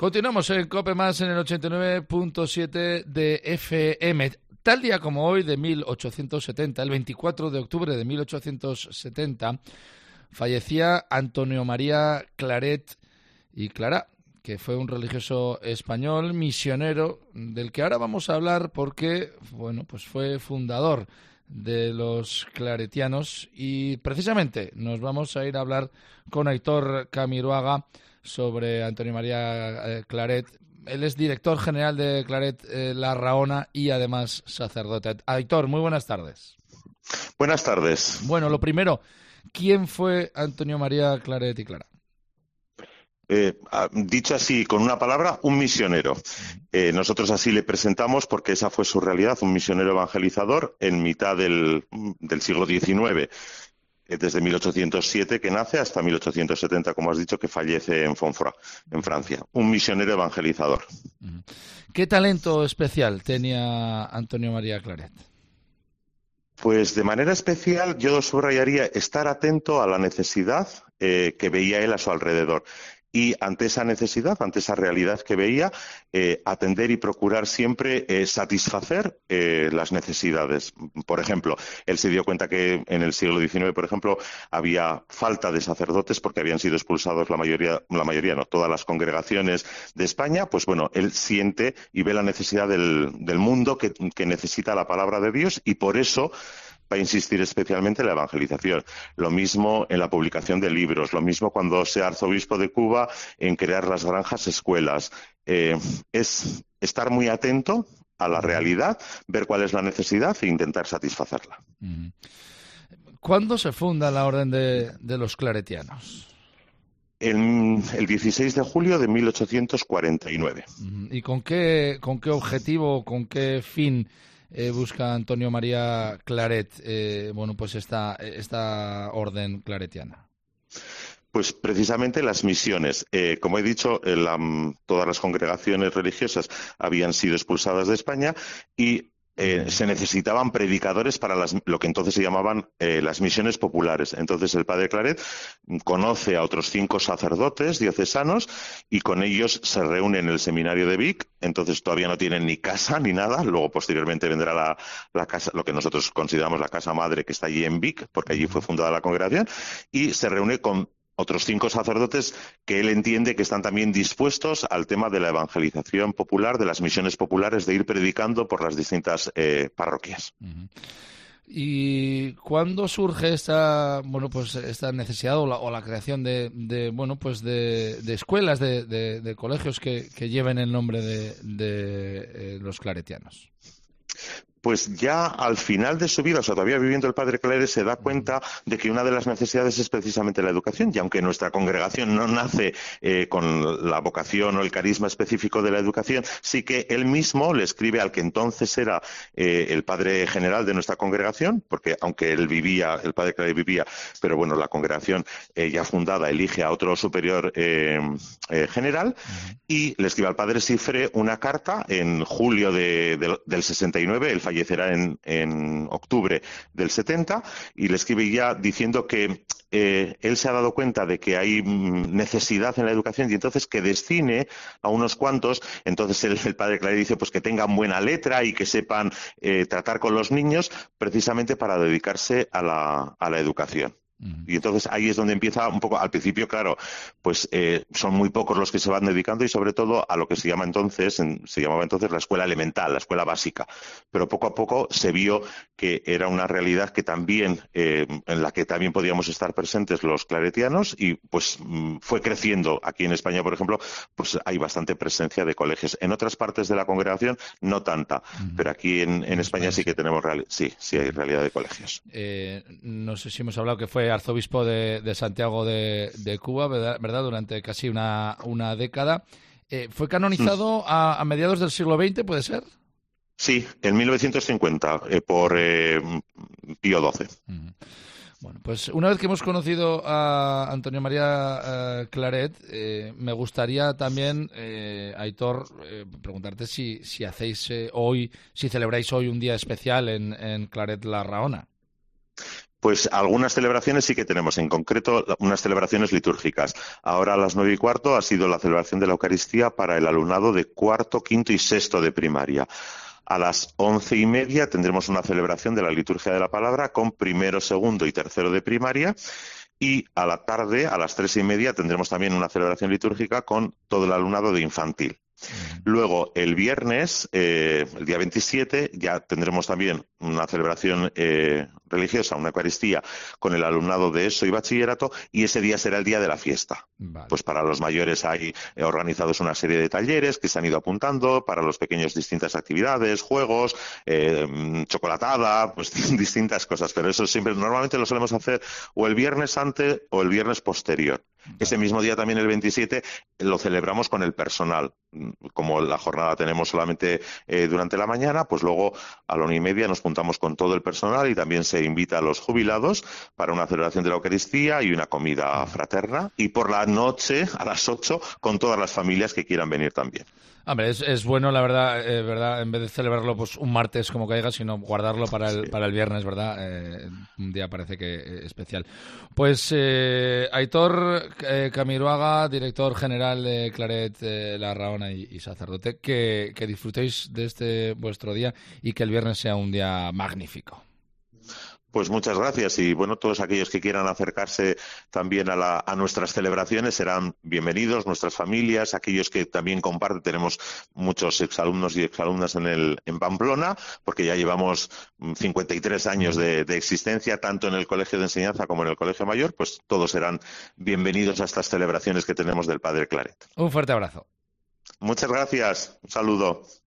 Continuamos en COPE Más en el 89.7 de FM. Tal día como hoy de 1870, el 24 de octubre de 1870, fallecía Antonio María Claret y Clará, que fue un religioso español misionero del que ahora vamos a hablar porque, bueno, pues fue fundador de los claretianos y precisamente nos vamos a ir a hablar con Aitor Camiroaga sobre Antonio María Claret. Él es director general de Claret La Rahona y además sacerdote. Aitor, muy buenas tardes. Buenas tardes. Bueno, lo primero, ¿quién fue Antonio María Claret y Clará? Dicho así, con una palabra, un misionero. Nosotros así le presentamos porque esa fue su realidad, un misionero evangelizador en mitad del siglo XIX. Desde 1807 que nace hasta 1870, como has dicho, que fallece en Fonfroy, en Francia. Un misionero evangelizador. ¿Qué talento especial tenía Antonio María Claret? Pues de manera especial yo subrayaría estar atento a la necesidad que veía él a su alrededor. Y ante esa necesidad, ante esa realidad que veía, atender y procurar siempre satisfacer las necesidades. Por ejemplo, él se dio cuenta que en el siglo XIX, por ejemplo, había falta de sacerdotes porque habían sido expulsados la mayoría no, todas las congregaciones de España. Pues bueno, él siente y ve la necesidad del mundo que necesita la palabra de Dios y por eso va a insistir especialmente en la evangelización. Lo mismo en la publicación de libros, lo mismo cuando sea arzobispo de Cuba en crear las granjas escuelas. Es estar muy atento a la realidad, ver cuál es la necesidad e intentar satisfacerla. ¿Cuándo se funda la Orden de los Claretianos? El 16 de julio de 1849. ¿Y con qué objetivo, con qué fin busca Antonio María Claret pues esta orden claretiana? Pues precisamente las misiones. Como he dicho, todas las congregaciones religiosas habían sido expulsadas de España y se necesitaban predicadores para lo que entonces se llamaban las misiones populares. Entonces el padre Claret conoce a otros 5 sacerdotes diocesanos y con ellos se reúne en el seminario de Vic. Entonces todavía no tienen ni casa ni nada. Luego posteriormente vendrá la casa, lo que nosotros consideramos la casa madre, que está allí en Vic, porque allí fue fundada la congregación, y se reúne con otros 5 sacerdotes que él entiende que están también dispuestos al tema de la evangelización popular, de las misiones populares, de ir predicando por las distintas parroquias. ¿Y cuándo surge esta necesidad o la creación de escuelas, de colegios que lleven el nombre de los claretianos? Pues ya al final de su vida, o sea, todavía viviendo el padre Claret, se da cuenta de que una de las necesidades es precisamente la educación, y aunque nuestra congregación no nace con la vocación o el carisma específico de la educación, sí que él mismo le escribe al que entonces era el padre general de nuestra congregación, porque aunque el padre Claret vivía, pero bueno, la congregación ya fundada elige a otro superior general, y le escribe al padre Cifré una carta en julio del 69, él fallecerá en octubre del 70, y le escribe ya diciendo que él se ha dado cuenta de que hay necesidad en la educación y entonces que destine a unos cuantos. Entonces el padre Claret dice pues que tengan buena letra y que sepan tratar con los niños, precisamente para dedicarse a la educación. Y entonces ahí es donde empieza un poco, al principio, claro, pues son muy pocos los que se van dedicando y sobre todo a lo que se llamaba entonces la escuela elemental, la escuela básica. Pero poco a poco se vio que era una realidad que también, en la que también podíamos estar presentes los claretianos y pues fue creciendo. Aquí en España, por ejemplo, pues hay bastante presencia de colegios. En otras partes de la congregación no tanta, pero aquí en España sí que tenemos sí hay realidad de colegios. No sé si hemos hablado que fue arzobispo de Santiago de Cuba, ¿verdad? Durante casi una década. ¿Fue canonizado a mediados del siglo XX, puede ser? Sí, en 1950, por Pío XII. Bueno, pues una vez que hemos conocido a Antonio María Claret, me gustaría también, Aitor, preguntarte si hacéis si celebráis hoy un día especial en Claret La Rahona. Pues algunas celebraciones sí que tenemos, en concreto unas celebraciones litúrgicas. Ahora a las 9:15 ha sido la celebración de la Eucaristía para el alumnado de cuarto, quinto y sexto de primaria. A las 11:30 tendremos una celebración de la liturgia de la palabra con primero, segundo y tercero de primaria. Y a la tarde, a las 3:30, tendremos también una celebración litúrgica con todo el alumnado de infantil. Luego, el viernes, el día 27, ya tendremos también una celebración religiosa, una Eucaristía, con el alumnado de ESO y bachillerato, y ese día será el día de la fiesta. Vale. Pues para los mayores hay organizados una serie de talleres que se han ido apuntando, para los pequeños distintas actividades, juegos, chocolatada, pues distintas cosas, pero eso siempre, normalmente lo solemos hacer o el viernes antes o el viernes posterior. Ese mismo día también, el 27, lo celebramos con el personal. Como la jornada tenemos solamente durante la mañana, pues luego a la 1:30 nos juntamos con todo el personal y también se invita a los jubilados para una celebración de la Eucaristía y una comida fraterna. Y por la noche, a las 8, con todas las familias que quieran venir también. Hombre, es bueno, la verdad, verdad, en vez de celebrarlo pues un martes como caiga, sino guardarlo para el viernes, ¿verdad? Un día parece que especial. Pues Aitor Camiroaga, director general de Claret La Rahona y sacerdote, que disfrutéis de este vuestro día y que el viernes sea un día magnífico. Pues muchas gracias y bueno, todos aquellos que quieran acercarse también a nuestras celebraciones serán bienvenidos, nuestras familias, aquellos que también comparten, tenemos muchos exalumnos y exalumnas en Pamplona, porque ya llevamos 53 años de existencia, tanto en el Colegio de Enseñanza como en el Colegio Mayor, pues todos serán bienvenidos a estas celebraciones que tenemos del Padre Claret. Un fuerte abrazo. Muchas gracias, un saludo.